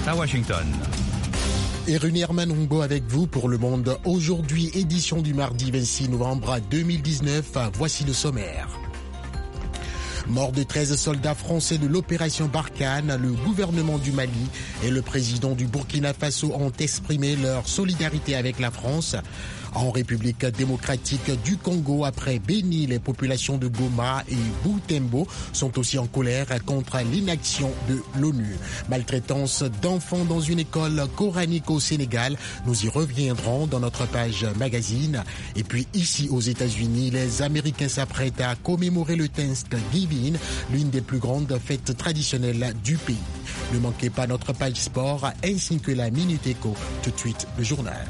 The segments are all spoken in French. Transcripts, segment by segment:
à Washington. Et Rune Hermanongo avec vous pour Le Monde. Aujourd'hui, édition du mardi 26 novembre 2019. Voici le sommaire. Mort de 13 soldats français de l'opération Barkhane, le gouvernement du Mali et le président du Burkina Faso ont exprimé leur solidarité avec la France. En République démocratique du Congo, après Béni, les populations de Goma et Butembo sont aussi en colère contre l'inaction de l'ONU. Maltraitance d'enfants dans une école coranique au Sénégal, nous y reviendrons dans notre page magazine. Et puis ici aux États-Unis, les Américains s'apprêtent à commémorer le Thanksgiving, l'une des plus grandes fêtes traditionnelles du pays. Ne manquez pas notre page sport ainsi que la Minute Éco. Tout de suite, le journal.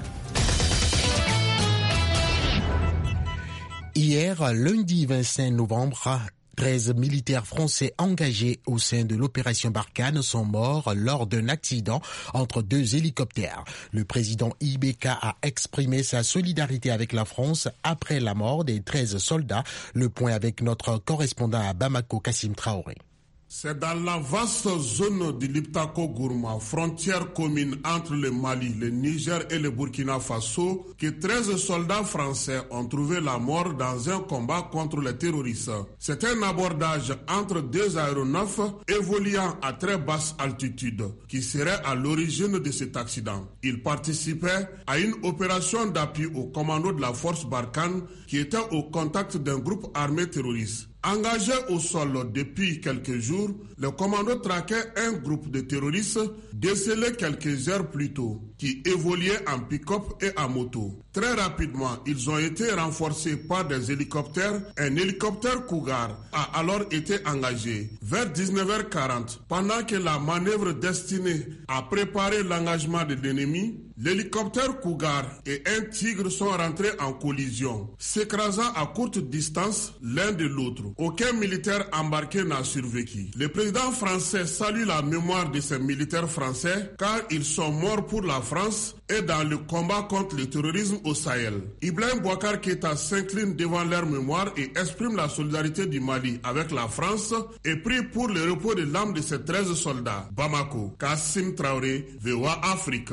Hier, lundi 25 novembre, 13 militaires français engagés au sein de l'opération Barkhane sont morts lors d'un accident entre deux hélicoptères. Le président IBK a exprimé sa solidarité avec la France après la mort des 13 soldats. Le point avec notre correspondant à Bamako, Kassim Traoré. C'est dans la vaste zone de Liptako-Gourma, frontière commune entre le Mali, le Niger et le Burkina Faso, que 13 soldats français ont trouvé la mort dans un combat contre les terroristes. C'est un abordage entre deux aéronefs évoluant à très basse altitude qui serait à l'origine de cet accident. Ils participaient à une opération d'appui au commando de la force Barkhane qui était au contact d'un groupe armé terroriste. Engagé au sol depuis quelques jours, le commando traquait un groupe de terroristes décelés quelques heures plus tôt, qui évoluaient en pick-up et en moto. Très rapidement, ils ont été renforcés par des hélicoptères. Un hélicoptère Cougar a alors été engagé. Vers 19h40, pendant que la manœuvre destinée à préparer l'engagement de l'ennemi, l'hélicoptère Cougar et un Tigre sont rentrés en collision, s'écrasant à courte distance l'un de l'autre. Aucun militaire embarqué n'a survécu. Le président français salue la mémoire de ces militaires français car ils sont morts pour la France et dans le combat contre le terrorisme au Sahel. Ibrahim Boubacar Keïta s'incline devant leur mémoire et exprime la solidarité du Mali avec la France et prie pour le repos de l'âme de ces 13 soldats. Bamako, Kassim Traoré, VOA Afrique.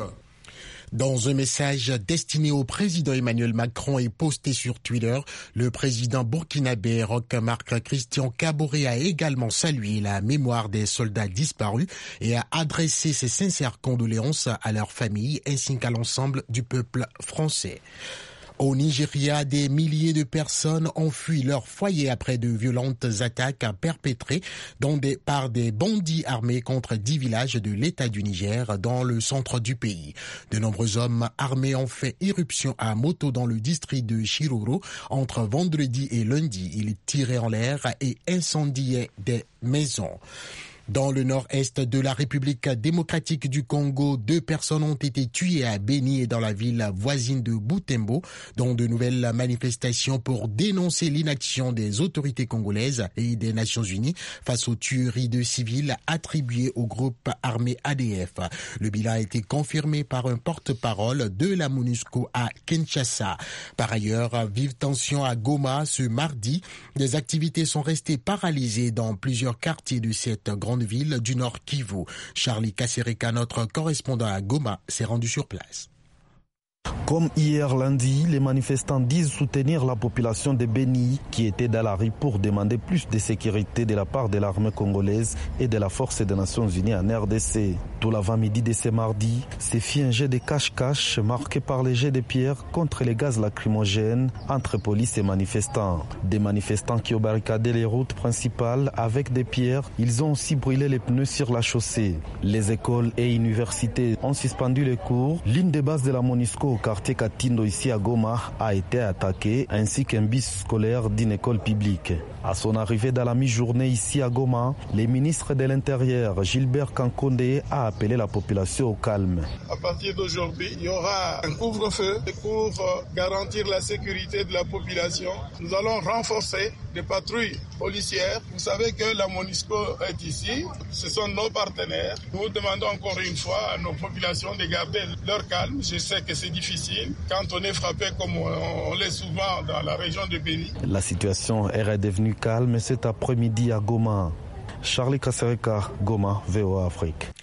Dans un message destiné au président Emmanuel Macron et posté sur Twitter, le président burkinabé Roch Marc Christian Kaboré a également salué la mémoire des soldats disparus et a adressé ses sincères condoléances à leurs familles ainsi qu'à l'ensemble du peuple français. Au Nigeria, des milliers de personnes ont fui leur foyer après de violentes attaques perpétrées par des bandits armés contre 10 villages de l'État du Niger dans le centre du pays. De nombreux hommes armés ont fait irruption à moto dans le district de Shiroro entre vendredi et lundi. Ils tiraient en l'air et incendiaient des maisons. Dans le nord-est de la République démocratique du Congo, 2 personnes ont été tuées à Béni et dans la ville voisine de Butembo, dans de nouvelles manifestations pour dénoncer l'inaction des autorités congolaises et des Nations Unies face aux tueries de civils attribuées au groupe armé ADF. Le bilan a été confirmé par un porte-parole de la MONUSCO à Kinshasa. Par ailleurs, vive tension à Goma ce mardi. Les activités sont restées paralysées dans plusieurs quartiers de cette grande ville du Nord Kivu. Charlie Kassereka, notre correspondant à Goma, s'est rendu sur place. Comme hier lundi, les manifestants disent soutenir la population de Béni qui était dans la rue pour demander plus de sécurité de la part de l'armée congolaise et de la force des Nations Unies en RDC. Tout l'avant-midi de ce mardi, c'est fit un jet de cache-cache marqué par les jets de pierres contre les gaz lacrymogènes entre police et manifestants. Des manifestants qui ont barricadé les routes principales avec des pierres, ils ont aussi brûlé les pneus sur la chaussée. Les écoles et universités ont suspendu les cours. L'une des bases de la MONUSCO au quartier Katindo ici à Goma a été attaqué ainsi qu'un bus scolaire d'une école publique. À son arrivée dans la mi-journée ici à Goma, le ministre de l'Intérieur Gilbert Kankonde a appelé la population au calme. À partir d'aujourd'hui, il y aura un couvre-feu pour garantir la sécurité de la population. Nous allons renforcer des patrouilles policières. Vous savez que la MONUSCO est ici, ce sont nos partenaires. Nous demandons encore une fois à nos populations de garder leur calme. Je sais que c'est difficile quand on est frappé comme on l'est souvent dans la région de Béni. La situation est redevenue calme cet après-midi à Goma. Charlie Kassereka, Goma, VOA Afrique.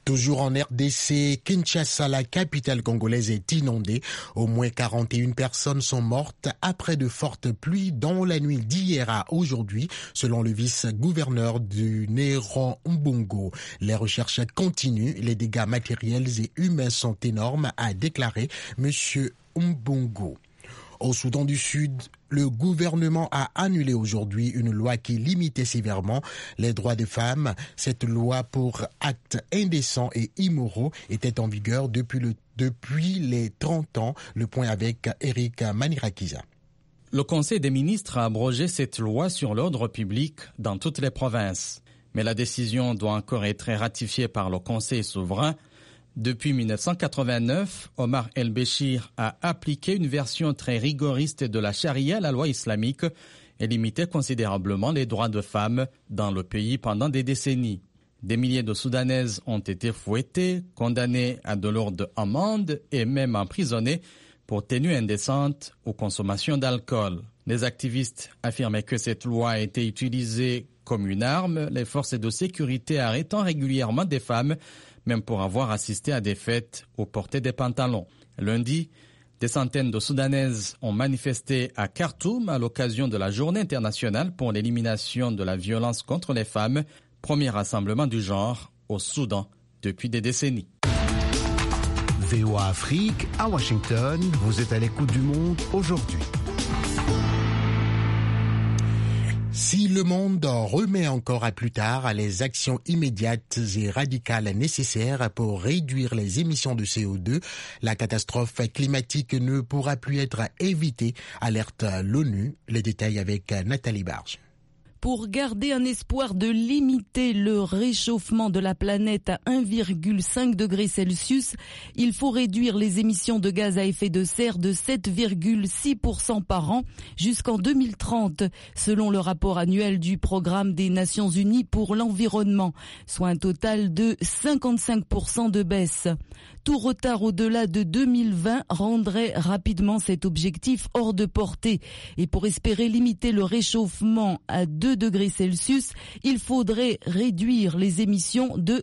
Toujours en RDC, Kinshasa, la capitale congolaise, est inondée. Au moins 41 personnes sont mortes après de fortes pluies dans la nuit d'hier à aujourd'hui, selon le vice-gouverneur du Néron Mbongo. Les recherches continuent, les dégâts matériels et humains sont énormes, a déclaré M. Mbongo. Au Soudan du Sud, le gouvernement a annulé aujourd'hui une loi qui limitait sévèrement les droits des femmes. Cette loi pour actes indécents et immoraux était en vigueur depuis les 30 ans. Le point avec Eric Manirakiza. Le Conseil des ministres a abrogé cette loi sur l'ordre public dans toutes les provinces. Mais la décision doit encore être ratifiée par le Conseil souverain. Depuis 1989, Omar El-Béchir a appliqué une version très rigoriste de la charia, la loi islamique, et limité considérablement les droits de femmes dans le pays pendant des décennies. Des milliers de Soudanaises ont été fouettées, condamnées à de lourdes amendes et même emprisonnées pour tenue indécente ou consommation d'alcool. Les activistes affirmaient que cette loi a été utilisée comme une arme, les forces de sécurité arrêtant régulièrement des femmes, même pour avoir assisté à des fêtes ou porté des pantalons. Lundi, des centaines de Soudanaises ont manifesté à Khartoum à l'occasion de la Journée internationale pour l'élimination de la violence contre les femmes, premier rassemblement du genre au Soudan depuis des décennies. VOA Afrique, à Washington, vous êtes à l'écoute du monde aujourd'hui. Si le monde remet encore à plus tard les actions immédiates et radicales nécessaires pour réduire les émissions de CO2, la catastrophe climatique ne pourra plus être évitée, alerte l'ONU. Les détails avec Nathalie Barge. Pour garder un espoir de limiter le réchauffement de la planète à 1,5 degré Celsius, il faut réduire les émissions de gaz à effet de serre de 7,6% par an jusqu'en 2030, selon le rapport annuel du Programme des Nations Unies pour l'environnement, soit un total de 55% de baisse. Tout retard au-delà de 2020 rendrait rapidement cet objectif hors de portée. Et pour espérer limiter le réchauffement à 2 degrés Celsius, il faudrait réduire les émissions de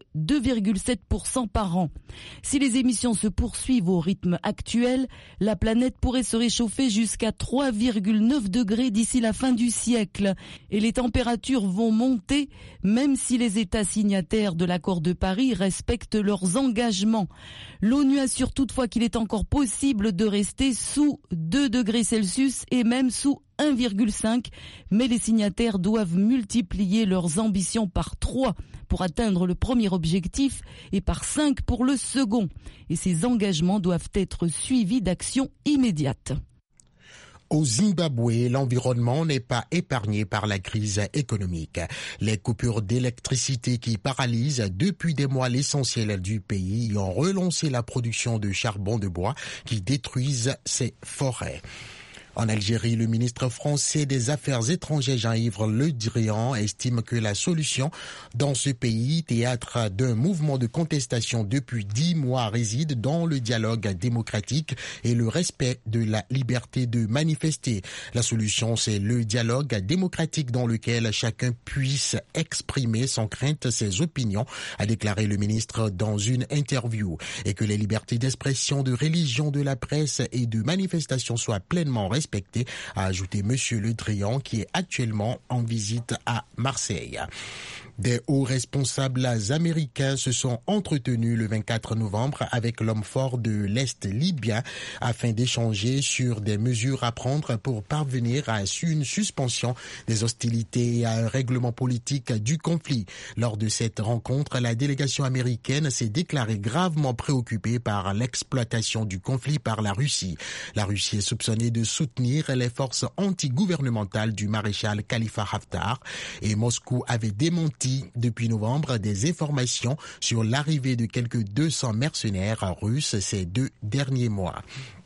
2,7% par an. Si les émissions se poursuivent au rythme actuel, la planète pourrait se réchauffer jusqu'à 3,9 degrés d'ici la fin du siècle. Et les températures vont monter, même si les États signataires de l'accord de Paris respectent leurs engagements. L'ONU assure toutefois qu'il est encore possible de rester sous 2 degrés Celsius et même sous 1,5, mais les signataires doivent multiplier leurs ambitions par 3 pour atteindre le premier objectif et par 5 pour le second. Et ces engagements doivent être suivis d'actions immédiates. Au Zimbabwe, l'environnement n'est pas épargné par la crise économique. Les coupures d'électricité qui paralysent depuis des mois l'essentiel du pays ont relancé la production de charbon de bois qui détruisent ses forêts. En Algérie, le ministre français des Affaires étrangères Jean-Yves Le Drian estime que la solution dans ce pays, théâtre d'un mouvement de contestation depuis 10 mois, réside dans le dialogue démocratique et le respect de la liberté de manifester. La solution, c'est le dialogue démocratique dans lequel chacun puisse exprimer sans crainte ses opinions, a déclaré le ministre dans une interview, et que les libertés d'expression, de religion, de la presse et de manifestation soient pleinement respecté, a ajouté M. Le Drian, qui est actuellement en visite à Marseille. Des hauts responsables américains se sont entretenus le 24 novembre avec l'homme fort de l'Est libyen afin d'échanger sur des mesures à prendre pour parvenir à une suspension des hostilités et à un règlement politique du conflit. Lors de cette rencontre, la délégation américaine s'est déclarée gravement préoccupée par l'exploitation du conflit par la Russie. La Russie est soupçonnée de soutenir les forces anti-gouvernementales du maréchal Khalifa Haftar et Moscou avait démenti depuis novembre des informations sur l'arrivée de quelques 200 mercenaires russes ces 2 derniers mois.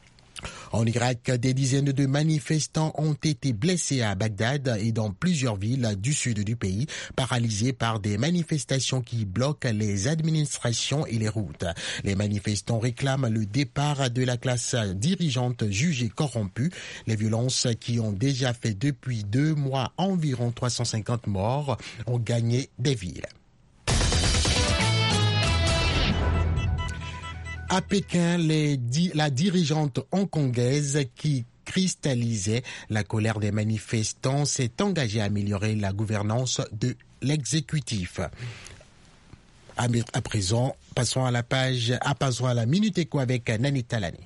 En Irak, des dizaines de manifestants ont été blessés à Bagdad et dans plusieurs villes du sud du pays, paralysés par des manifestations qui bloquent les administrations et les routes. Les manifestants réclament le départ de la classe dirigeante jugée corrompue. Les violences qui ont déjà fait depuis 2 mois environ 350 morts ont gagné des villes. À Pékin, la dirigeante hongkongaise qui cristallisait la colère des manifestants s'est engagée à améliorer la gouvernance de l'exécutif. À présent, passons à la Minute Éco avec Nani Talani.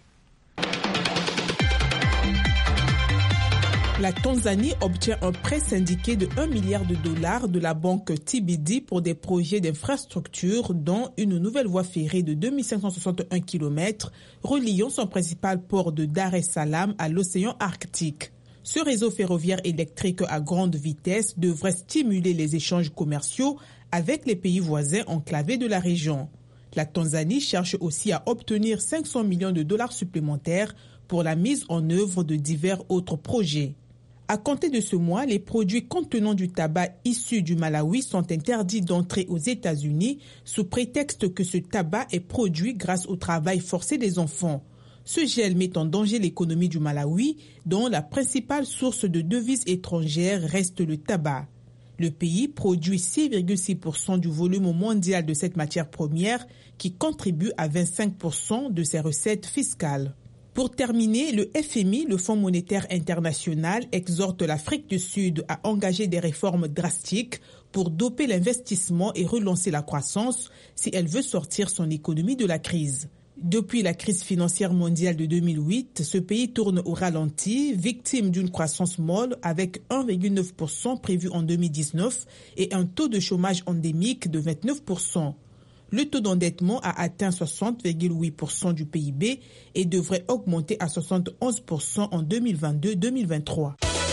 La Tanzanie obtient un prêt syndiqué de $1 milliard de la banque TBD pour des projets d'infrastructure, dont une nouvelle voie ferrée de 2561 km reliant son principal port de Dar es Salaam à l'océan Arctique. Ce réseau ferroviaire électrique à grande vitesse devrait stimuler les échanges commerciaux avec les pays voisins enclavés de la région. La Tanzanie cherche aussi à obtenir $500 millions supplémentaires pour la mise en œuvre de divers autres projets. À compter de ce mois, les produits contenant du tabac issu du Malawi sont interdits d'entrer aux États-Unis sous prétexte que ce tabac est produit grâce au travail forcé des enfants. Ce gel met en danger l'économie du Malawi, dont la principale source de devises étrangères reste le tabac. Le pays produit 6,6% du volume mondial de cette matière première qui contribue à 25% de ses recettes fiscales. Pour terminer, le FMI, le Fonds monétaire international, exhorte l'Afrique du Sud à engager des réformes drastiques pour doper l'investissement et relancer la croissance si elle veut sortir son économie de la crise. Depuis la crise financière mondiale de 2008, ce pays tourne au ralenti, victime d'une croissance molle avec 1,9% prévu en 2019 et un taux de chômage endémique de 29%. Le taux d'endettement a atteint 60,8% du PIB et devrait augmenter à 71% en 2022-2023.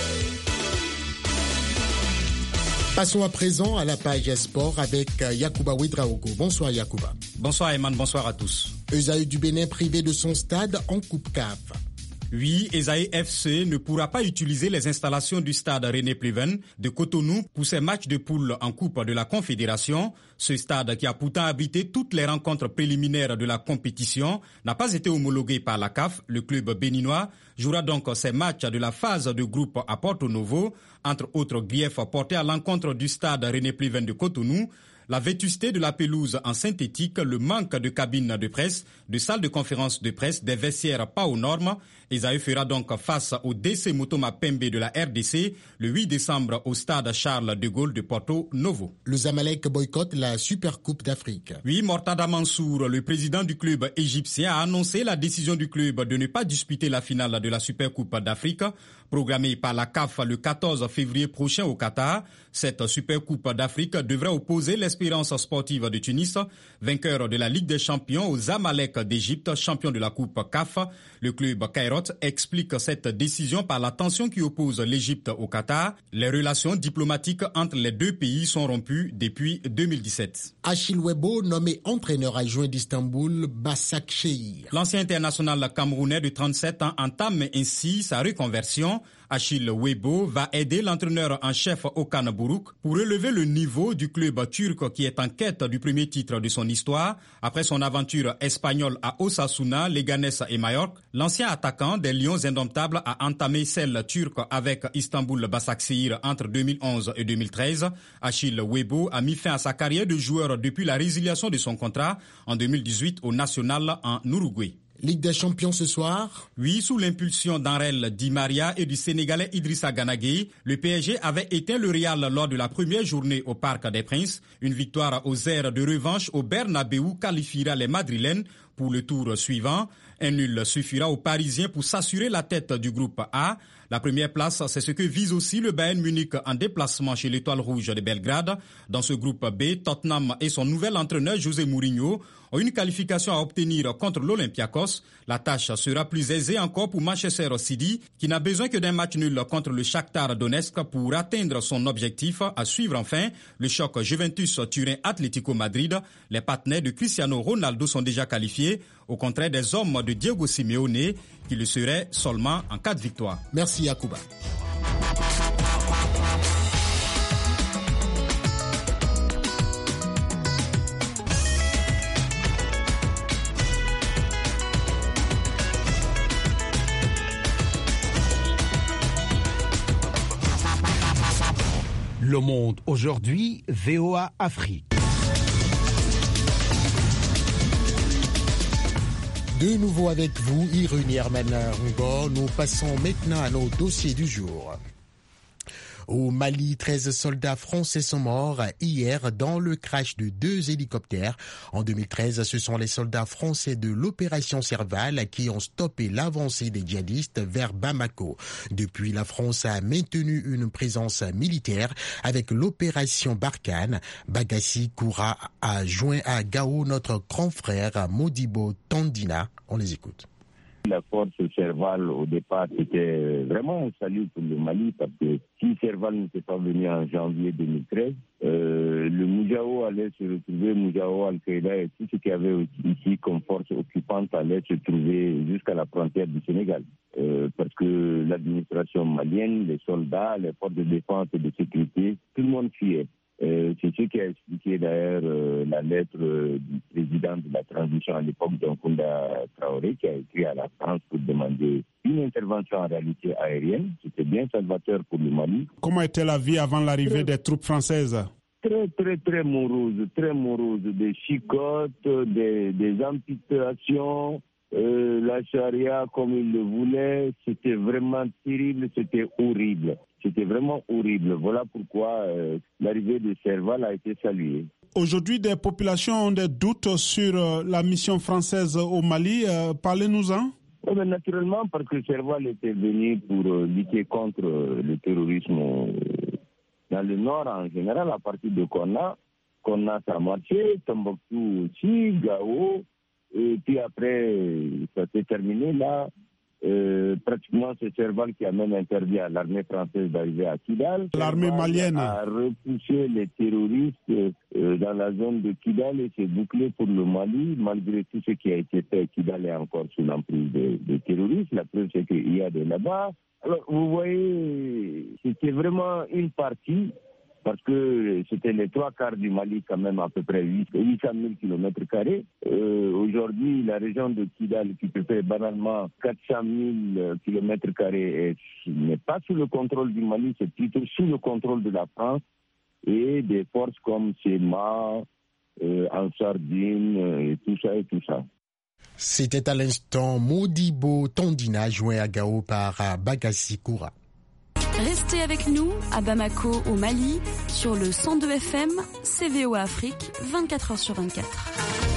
Passons à présent à la page sport avec Yacouba Ouedraogo. Bonsoir Yacouba. Bonsoir Eman, bonsoir à tous. Esaü du Bénin privé de son stade en Coupe CAF. Oui, Esaü FC ne pourra pas utiliser les installations du stade René Pleven de Cotonou pour ses matchs de poule en Coupe de la Confédération. Ce stade, qui a pourtant abrité toutes les rencontres préliminaires de la compétition, n'a pas été homologué par la CAF. Le club béninois jouera donc ses matchs de la phase de groupe à Porto Novo, entre autres griefs portés à l'encontre du stade René Pleven de Cotonou. La vétusté de la pelouse en synthétique, le manque de cabines de presse, de salles de conférence de presse, des vestiaires pas aux normes. Esaü fera donc face au DC Motoma Pembe de la RDC le 8 décembre au stade Charles de Gaulle de Porto Novo. Le Zamalek boycotte la Supercoupe d'Afrique. Oui, Mortada Mansour, le président du club égyptien, a annoncé la décision du club de ne pas disputer la finale de la Supercoupe d'Afrique, programmée par la CAF le 14 février prochain au Qatar. Cette Supercoupe d'Afrique devrait opposer l'Espérance sportive de Tunis, vainqueur de la Ligue des champions, au Zamalek d'Égypte, champion de la Coupe CAF. Le club Cairo explique cette décision par la tension qui oppose l'Égypte au Qatar. Les relations diplomatiques entre les deux pays sont rompues depuis 2017. Achille Webo, nommé entraîneur adjoint d'Istanbul, Başakşehir. L'ancien international camerounais de 37 ans entame ainsi sa reconversion. Achille Webo va aider l'entraîneur en chef Okan Buruk pour relever le niveau du club turc qui est en quête du premier titre de son histoire. Après son aventure espagnole à Osasuna, Leganés et Majorque, l'ancien attaquant des Lions indomptables a entamé celle turque avec Istanbul Başakşehir entre 2011 et 2013. Achille Webo a mis fin à sa carrière de joueur depuis la résiliation de son contrat en 2018 au National en Uruguay. Ligue des champions ce soir? Oui, sous l'impulsion d'Anrel Di Maria et du Sénégalais Idrissa Gana Gueye, le PSG avait éteint le Real lors de la première journée au Parc des Princes. Une victoire aux airs de revanche au Bernabéu qualifiera les Madrilènes pour le tour suivant. Un nul suffira aux Parisiens pour s'assurer la tête du groupe A. La première place, c'est ce que vise aussi le Bayern Munich en déplacement chez l'Étoile Rouge de Belgrade. Dans ce groupe B, Tottenham et son nouvel entraîneur José Mourinho ont une qualification à obtenir contre l'Olympiakos. La tâche sera plus aisée encore pour Manchester City, qui n'a besoin que d'un match nul contre le Shakhtar Donetsk pour atteindre son objectif. À suivre enfin le choc Juventus-Turin-Atlético Madrid. Les partenaires de Cristiano Ronaldo sont déjà qualifiés, au contraire des hommes de Diego Simeone, qui le seraient seulement en cas de victoire. Merci Yacouba. Le Monde aujourd'hui, VOA Afrique. De nouveau avec vous, Irune Hermann-Rungo. Nous passons maintenant à nos dossiers du jour. Au Mali, 13 soldats français sont morts hier dans le crash de 2 hélicoptères. En 2013, ce sont les soldats français de l'opération Serval qui ont stoppé l'avancée des djihadistes vers Bamako. Depuis, la France a maintenu une présence militaire avec l'opération Barkhane. Bagassi Koura a joint à Gao notre grand frère Modibo Tandina. On les écoute. La force Serval, au départ, c'était vraiment un salut pour le Mali parce que si Serval n'était pas venu en janvier 2013, le Moujao allait se retrouver, Moujao, Al-Qaïda et tout ce qu'il y avait ici comme force occupante allait se trouver jusqu'à la frontière du Sénégal. Parce que l'administration malienne, les soldats, les forces de défense et de sécurité, tout le monde fuyait. C'est ce qui a expliqué d'ailleurs la lettre du président de la transition à l'époque, Nkunda Traoré, qui a écrit à la France pour demander une intervention en réalité aérienne. C'était bien salvateur pour le Mali. Comment était la vie avant l'arrivée des troupes françaises? Très morose, des chicottes, des amputations, la charia comme il le voulait. C'était vraiment terrible, c'était horrible. C'était vraiment horrible. Voilà pourquoi l'arrivée de Serval a été saluée. Aujourd'hui, des populations ont des doutes sur la mission française au Mali. Parlez-nous-en. Oui, naturellement, parce que Serval était venu pour lutter contre le terrorisme dans le nord en général, à partir de Konna, ça a marché, Tombouctou aussi, Gao, et puis après, ça s'est terminé là. Pratiquement, c'est Serval qui a même interdit à l'armée française d'arriver à Kidal. L'armée malienne a repoussé les terroristes dans la zone de Kidal et c'est bouclé pour le Mali. Malgré tout ce qui a été fait, Kidal est encore sous l'emprise des terroristes. La preuve, c'est qu'il y a des là-bas. Alors, vous voyez, c'était vraiment une partie, parce que c'était les 3/4 du Mali, quand même, à peu près 800 000 km². Aujourd'hui, la région de Kidal, qui peut faire banalement 400 000 km², n'est pas sous le contrôle du Mali, c'est plutôt sous le contrôle de la France et des forces comme SEMA, Ansardine, et tout ça. C'était à l'instant Modibo Tandina, joint à Gao par Bagassi Koura. Restez avec nous à Bamako au Mali sur le 102 FM, CVO Afrique, 24 heures sur 24.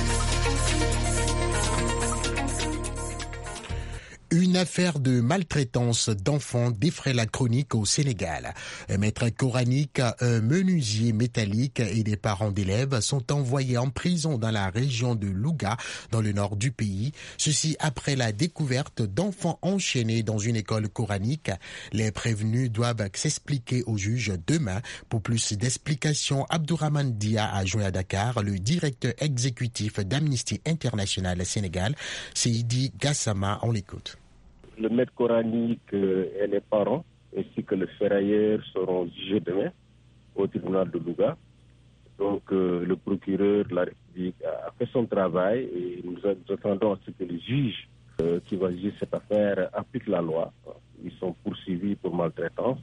Une affaire de maltraitance d'enfants défraie la chronique au Sénégal. Un maître coranique, un menuisier métallique et des parents d'élèves sont envoyés en prison dans la région de Louga, dans le nord du pays. Ceci après la découverte d'enfants enchaînés dans une école coranique. Les prévenus doivent s'expliquer au juge demain. Pour plus d'explications, Abdourahmane Dia a joint à Dakar le directeur exécutif d'Amnesty International Sénégal, Seydi Gassama. On l'écoute. Le maître coranique et les parents, ainsi que le ferrailleur, seront jugés demain au tribunal de Louga. Donc le procureur de la République a fait son travail et nous attendons à ce que le juge qui va juger cette affaire applique la loi. Ils sont poursuivis pour maltraitance,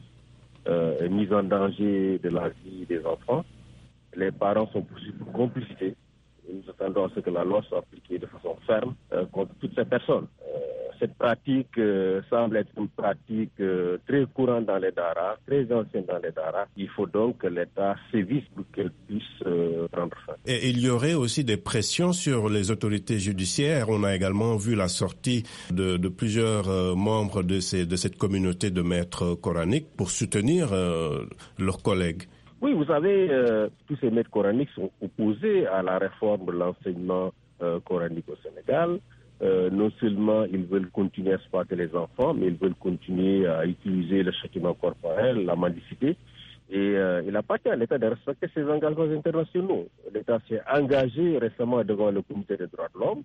mise en danger de la vie des enfants. Les parents sont poursuivis pour complicité. Et nous attendons à ce que la loi soit appliquée de façon ferme contre toutes ces personnes. Cette pratique semble être une pratique très courante dans les daras, très ancienne dans les daras. Il faut donc que l'État sévisse pour qu'elle puisse prendre fin. Et il y aurait aussi des pressions sur les autorités judiciaires. On a également vu la sortie de plusieurs membres de cette communauté de maîtres coraniques pour soutenir leurs collègues. Oui, vous savez, tous ces maîtres coraniques sont opposés à la réforme de l'enseignement coranique au Sénégal. Non seulement ils veulent continuer à exploiter les enfants, mais ils veulent continuer à utiliser le châtiment corporel, la mendicité. Et il appartient à l'État de respecter ses engagements internationaux. L'État s'est engagé récemment devant le Comité des droits de l'homme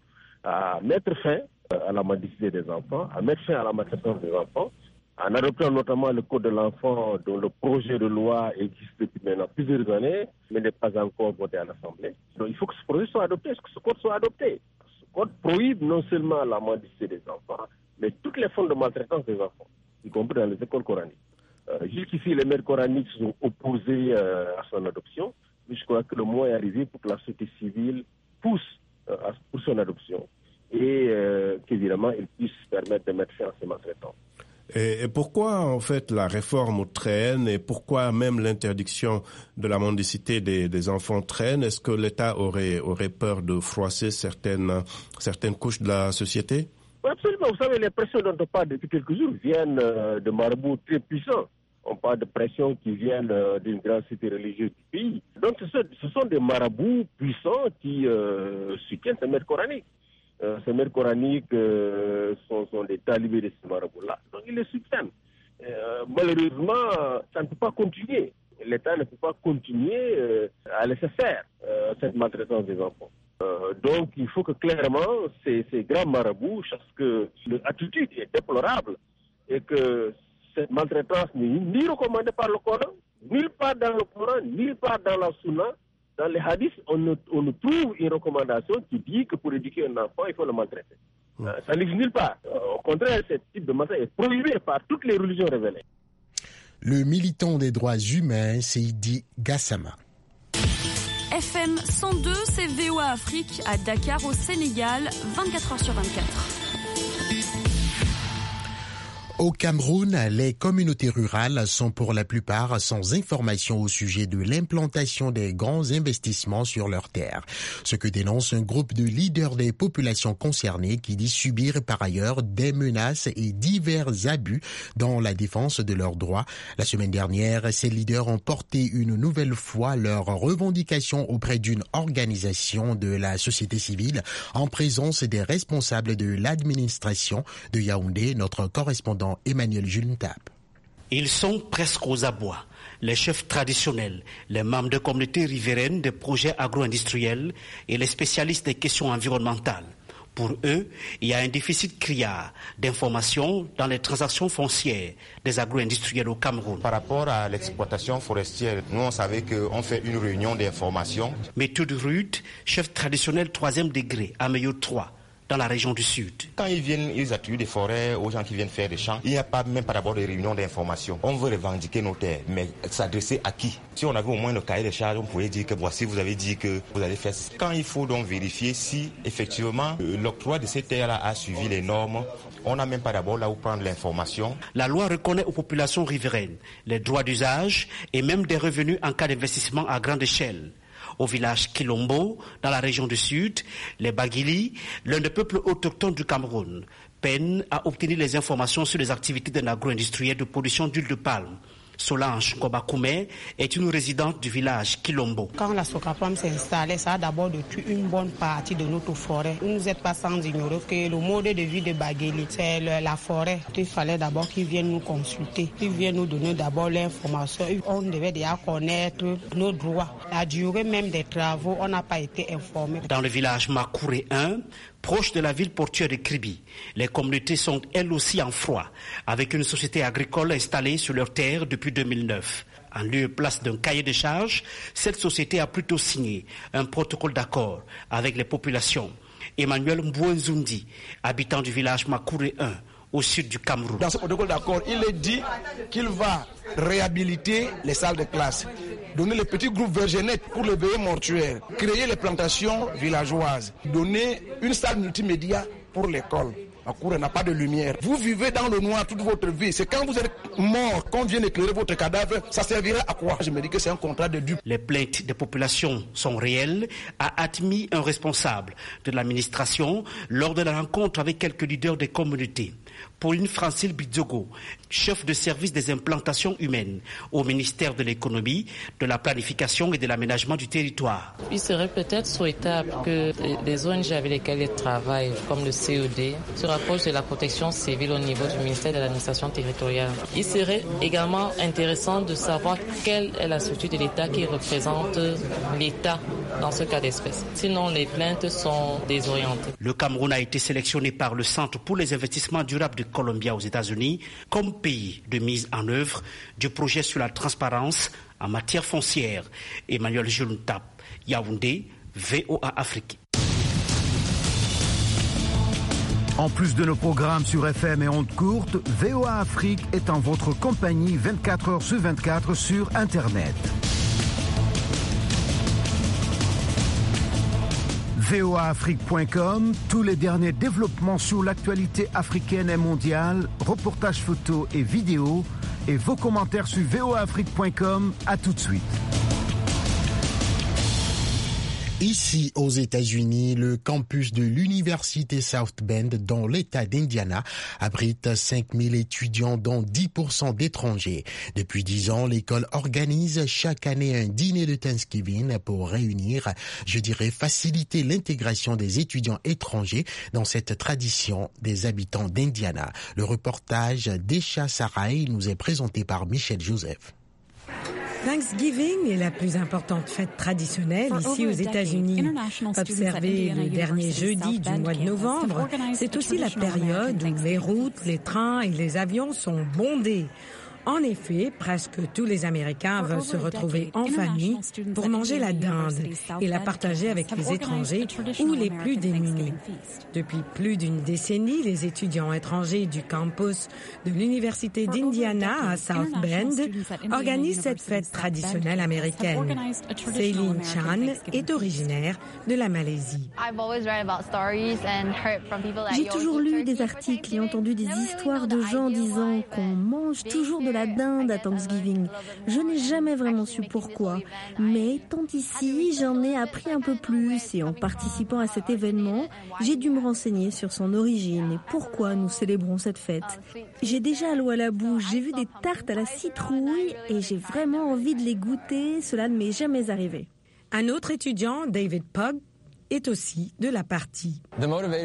à mettre fin à la mendicité des enfants, à mettre fin à la maltraitance des enfants, en adoptant notamment le Code de l'enfant dont le projet de loi existe depuis maintenant plusieurs années, mais n'est pas encore voté à l'Assemblée. Donc il faut que ce projet soit adopté, que ce code soit adopté. Ce code prohibe non seulement la mendicité des enfants, mais toutes les formes de maltraitance des enfants, y compris dans les écoles coraniques. Jusqu'ici, les maîtres coraniques se sont opposés à son adoption, mais je crois que le moment est arrivé pour que la société civile pousse pour son adoption. Et et qu'évidemment, ils puissent permettre de mettre fin à ces maltraitances. Et pourquoi, en fait, la réforme traîne et pourquoi même l'interdiction de la mendicité des enfants traîne? Est-ce que l'État aurait peur de froisser certaines couches de la société? Oui, absolument. Vous savez, les pressions dont on parle depuis quelques jours viennent de marabouts très puissants. On parle de pressions qui viennent d'une grande cité religieuse du pays. Donc, ce sont des marabouts puissants qui soutiennent ces maîtres coraniques. Ces maîtres coraniques sont des talibés de ces marabouts-là. Donc, ils les soutiennent. Malheureusement, ça ne peut pas continuer. L'État ne peut pas continuer à laisser faire cette maltraitance des enfants. Donc, il faut que clairement, ces grands marabouts, parce que l'attitude est déplorable et que cette maltraitance n'est ni recommandée par le Coran, nulle part dans le Coran, nulle part dans la Sunna. Dans les hadiths, on ne trouve une recommandation qui dit que pour éduquer un enfant, il faut le maltraiter. Ça n'existe nulle part. Au contraire, ce type de maltraitance est prohibé par toutes les religions révélées. Le militant des droits humains, Seydi Gassama. FM 102, c'est VOA Afrique à Dakar au Sénégal, 24h/24. Au Cameroun, les communautés rurales sont pour la plupart sans information au sujet de l'implantation des grands investissements sur leurs terres. Ce que dénonce un groupe de leaders des populations concernées qui dit subir par ailleurs des menaces et divers abus dans la défense de leurs droits. La semaine dernière, ces leaders ont porté une nouvelle fois leurs revendications auprès d'une organisation de la société civile en présence des responsables de l'administration de Yaoundé, notre correspondant Emmanuel Juntap. Ils sont presque aux abois. Les chefs traditionnels, les membres de communautés riveraines des projets agro-industriels et les spécialistes des questions environnementales. Pour eux, il y a un déficit criard d'informations dans les transactions foncières des agro-industriels au Cameroun. Par rapport à l'exploitation forestière, nous on savait qu'on fait une réunion d'information. Méthode rude, chef traditionnel 3e degré, à Meyo 3. Dans la région du Sud. Quand ils attribuent des forêts aux gens qui viennent faire des champs, il n'y a pas même pas d'abord de réunion d'information. On veut revendiquer nos terres, mais s'adresser à qui? Si on avait au moins le cahier des charges, on pouvait dire que voici, vous avez dit que vous allez faire. Quand il faut donc vérifier si effectivement l'octroi de ces terres-là a suivi les normes, on n'a même pas d'abord là où prendre l'information. La loi reconnaît aux populations riveraines les droits d'usage et même des revenus en cas d'investissement à grande échelle. Au village Kilombo, dans la région du Sud, les Bagili, l'un des peuples autochtones du Cameroun, peinent à obtenir les informations sur les activités d'un agro-industriel de production d'huile de palme. Solange Kobakoumé est une résidente du village Kilombo. Quand la Socapam s'est installée, ça a d'abord détruit une bonne partie de notre forêt. Vous n'êtes pas sans ignorer que le mode de vie de Bageli, c'est la forêt. Il fallait d'abord qu'ils viennent nous consulter, qu'ils viennent nous donner d'abord l'information. On devait déjà connaître nos droits. La durée même des travaux, on n'a pas été informé. Dans le village Makouré 1, proche de la ville portuaire de Kribi, les communautés sont elles aussi en froid, avec une société agricole installée sur leurs terres depuis 2009. En lieu et place d'un cahier de charges, cette société a plutôt signé un protocole d'accord avec les populations. Emmanuel Mbouenzundi, habitant du village Makouré 1, au sud du Cameroun. Dans ce protocole d'accord, il est dit qu'il va réhabiliter les salles de classe, donner les petits groupes vergenettes pour les veillées mortuaires, créer les plantations villageoises, donner une salle multimédia pour l'école. Makouré n'a pas de lumière. Vous vivez dans le noir toute votre vie. C'est quand vous êtes mort qu'on vient éclairer votre cadavre. Ça servira à quoi? Je me dis que c'est un contrat de dupe. Les plaintes des populations sont réelles, a admis un responsable de l'administration lors de la rencontre avec quelques leaders des communautés. Pauline Francile Bidzogo, chef de service des implantations humaines au ministère de l'économie, de la planification et de l'aménagement du territoire. Il serait peut-être souhaitable que les ONG avec lesquelles ils travaillent, comme le CED, se rapprochent de la protection civile au niveau du ministère de l'administration territoriale. Il serait également intéressant de savoir quelle est la structure de l'État qui représente l'État dans ce cas d'espèce. Sinon, les plaintes sont désorientées. Le Cameroun a été sélectionné par le Centre pour les investissements durables de Columbia aux États-Unis comme pays de mise en œuvre du projet sur la transparence en matière foncière. Emmanuel Juntap, Yaoundé, VOA Afrique. En plus de nos programmes sur FM et ondes courtes, VOA Afrique est en votre compagnie 24h/24 sur Internet. voaafrique.com, tous les derniers développements sur l'actualité africaine et mondiale, reportages photos et vidéos, et vos commentaires sur voaafrique.com. À tout de suite. Ici, aux États-Unis, le campus de l'université South Bend, dans l'État d'Indiana, abrite 5000 étudiants, dont 10% d'étrangers. Depuis 10 ans, l'école organise chaque année un dîner de Thanksgiving pour faciliter l'intégration des étudiants étrangers dans cette tradition des habitants d'Indiana. Le reportage d'Esha Sarai nous est présenté par Michel Joseph. Thanksgiving est la plus importante fête traditionnelle ici aux États-Unis. Observée le dernier jeudi du mois de novembre, c'est aussi la période où les routes, les trains et les avions sont bondés. En effet, presque tous les Américains veulent se retrouver en famille pour manger la dinde et la partager avec les étrangers ou les plus démunis. Depuis plus d'une décennie, les étudiants étrangers du campus de l'Université d'Indiana à South Bend organisent cette fête traditionnelle américaine. Céline Chan est originaire de la Malaisie. J'ai toujours lu des articles et entendu des histoires de gens disant qu'on mange toujours de la dinde à Thanksgiving. Je n'ai jamais vraiment su pourquoi, mais étant ici, j'en ai appris un peu plus et en participant à cet événement, j'ai dû me renseigner sur son origine et pourquoi nous célébrons cette fête. J'ai déjà l'eau à la bouche, j'ai vu des tartes à la citrouille et j'ai vraiment envie de les goûter, cela ne m'est jamais arrivé. Un autre étudiant, David Pugh, est aussi de la partie. La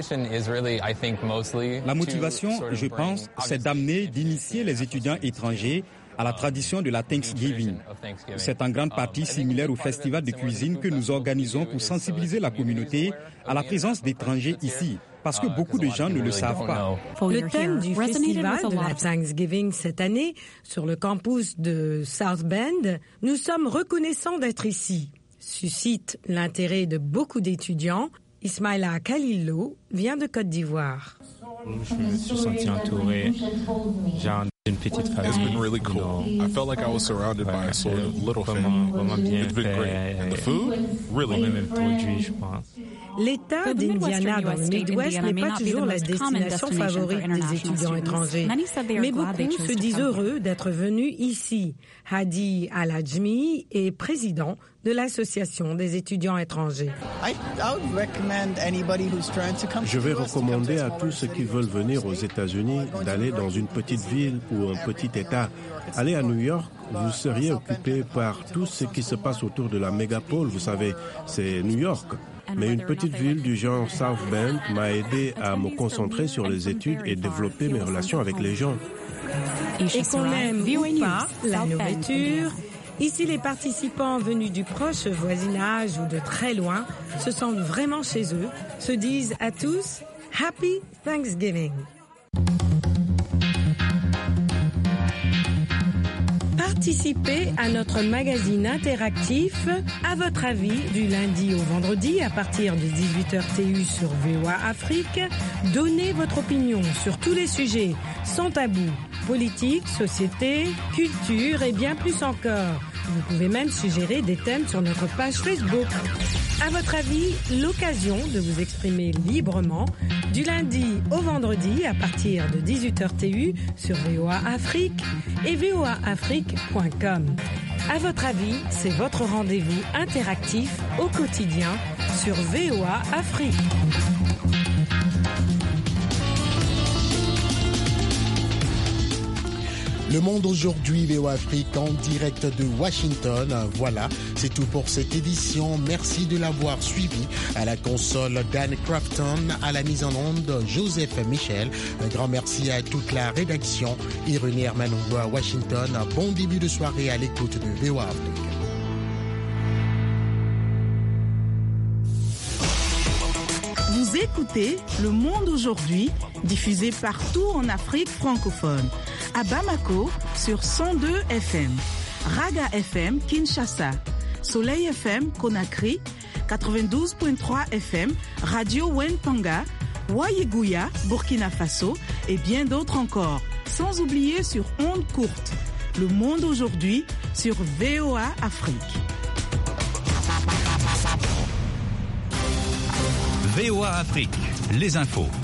motivation, je pense, c'est d'initier les étudiants étrangers à la tradition de la Thanksgiving. C'est en grande partie similaire au festival de cuisine que nous organisons pour sensibiliser la communauté à la présence d'étrangers ici, parce que beaucoup de gens ne le savent pas. Le thème du festival de la Thanksgiving cette année, sur le campus de South Bend, nous sommes reconnaissants d'être ici, suscite l'intérêt de beaucoup d'étudiants. Ismaïla Khalilou vient de Côte d'Ivoire. Je me suis senti entouré, genre une petite famille. It's been really cool. I felt like I was surrounded by a sort of little family. It's been great. And the food, really good. L'État d'Indiana dans le Midwest n'est pas toujours la destination favorite des étudiants étrangers. Mais beaucoup se disent heureux d'être venus ici. Hadi Al-Ajmi est président de l'Association des étudiants étrangers. Je vais recommander à tous ceux qui veulent venir aux États-Unis d'aller dans une petite ville ou un petit État. Allez à New York, vous seriez occupé par tout ce qui se passe autour de la mégapole. Vous savez, c'est New York. Mais une petite ville du genre South Bend m'a aidé à me concentrer sur les études et développer mes relations avec les gens. Et qu'on aime ou pas la nourriture, ici les participants venus du proche voisinage ou de très loin se sentent vraiment chez eux, se disent à tous « Happy Thanksgiving ». Participez à notre magazine interactif À votre avis du lundi au vendredi à partir de 18h TU sur VOA Afrique. Donnez votre opinion sur tous les sujets sans tabou, politique, société, culture et bien plus encore. Vous pouvez même suggérer des thèmes sur notre page Facebook. À votre avis, l'occasion de vous exprimer librement du lundi au vendredi à partir de 18h TU sur VOA Afrique et voaafrique.com. À votre avis, c'est votre rendez-vous interactif au quotidien sur VOA Afrique. Le Monde aujourd'hui, VOA Afrique en direct de Washington. Voilà, c'est tout pour cette édition. Merci de l'avoir suivi. À la console, Dan Crafton, à la mise en onde, Joseph Michel. Un grand merci à toute la rédaction. Irénée Hermanouva à Washington. Bon début de soirée à l'écoute de VOA Afrique. Vous écoutez Le Monde aujourd'hui, diffusé partout en Afrique francophone. À Bamako, sur 102 FM. Raga FM, Kinshasa. Soleil FM, Conakry. 92.3 FM, Radio Wentanga. Wayeguya, Burkina Faso. Et bien d'autres encore. Sans oublier sur ondes courtes. Le Monde aujourd'hui, sur VOA Afrique. VOA Afrique, les infos.